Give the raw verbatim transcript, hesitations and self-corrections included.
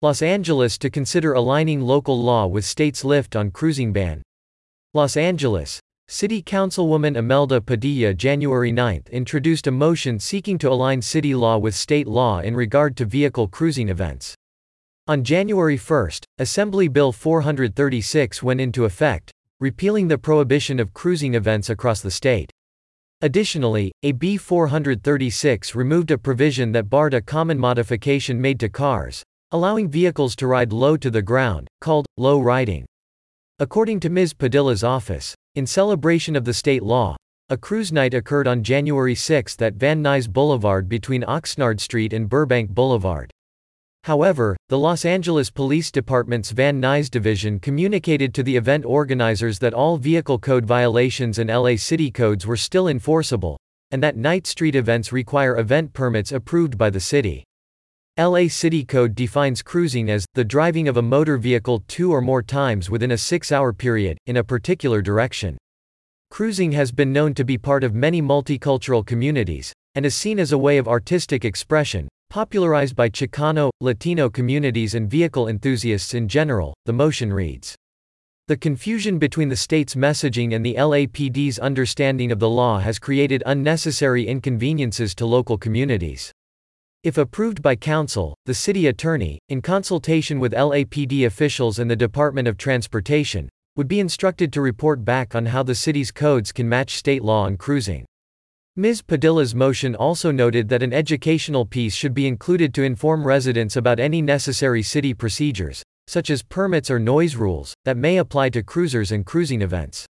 Los Angeles to consider aligning local law with state's lift on cruising ban. Los Angeles. City Councilwoman Imelda Padilla January ninth introduced a motion seeking to align city law with state law in regard to vehicle cruising events. On January first, Assembly Bill four thirty-six went into effect, repealing the prohibition of cruising events across the state. Additionally, A B four thirty-six removed a provision that barred a common modification made to cars, allowing vehicles to ride low to the ground, called low riding. According to Miz Padilla's office, in celebration of the state law, a cruise night occurred on January sixth at Van Nuys Boulevard between Oxnard Street and Burbank Boulevard. However, the Los Angeles Police Department's Van Nuys division communicated to the event organizers that all vehicle code violations and L A city codes were still enforceable, and that night street events require event permits approved by the city. L A City Code defines cruising as the driving of a motor vehicle two or more times within a six-hour period, in a particular direction. Cruising has been known to be part of many multicultural communities, and is seen as a way of artistic expression, popularized by Chicano, Latino communities and vehicle enthusiasts in general, the motion reads. The confusion between the state's messaging and the L A P D's understanding of the law has created unnecessary inconveniences to local communities. If approved by council, the city attorney, in consultation with L A P D officials and the Department of Transportation, would be instructed to report back on how the city's codes can match state law on cruising. Miz Padilla's motion also noted that an educational piece should be included to inform residents about any necessary city procedures, such as permits or noise rules, that may apply to cruisers and cruising events.